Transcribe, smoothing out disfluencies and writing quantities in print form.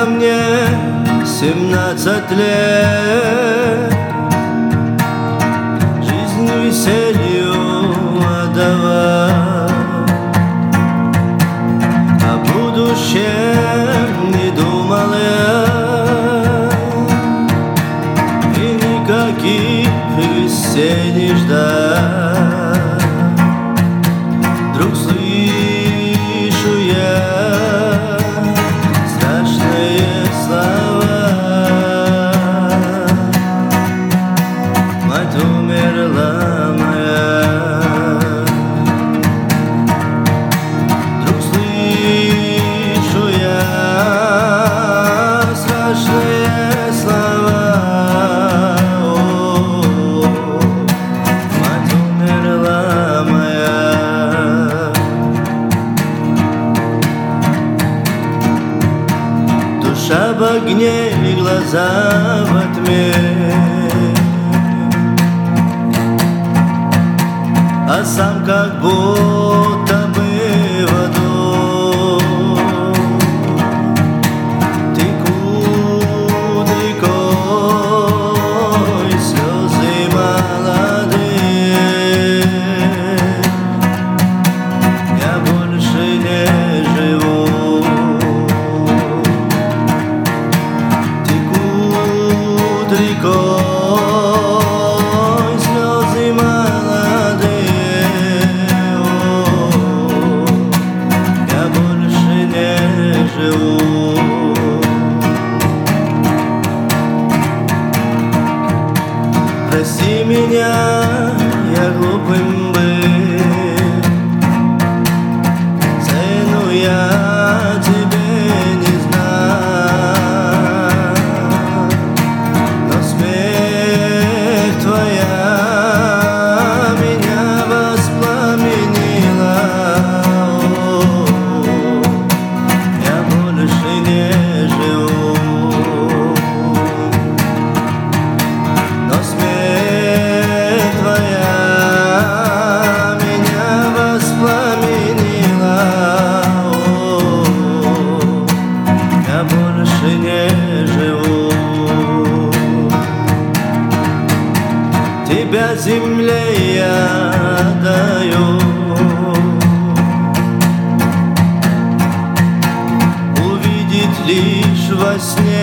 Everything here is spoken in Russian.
мне 17 лет, жизнь веселью отдавал, о будущем не думал я, и никаких весен не ждал. Вдруг слышу я страшные слова: мать умерла моя. Вдруг слышу я страшные слова: о, мать умерла моя. Душа в огне и глаза во тьме, а сам как будто бы в аду. Текут рекой слезы молодые, я больше не живу. Текут рекой слезы молодые, я больше не живу. Прости меня, я глупым был, цену я тебе не знал, но смерть твоя меня воспламенила. Я больше не живу, но смерть твоя меня воспламенила. Я больше не живу. Тебя земле я отдаю, увидеть лишь во сне.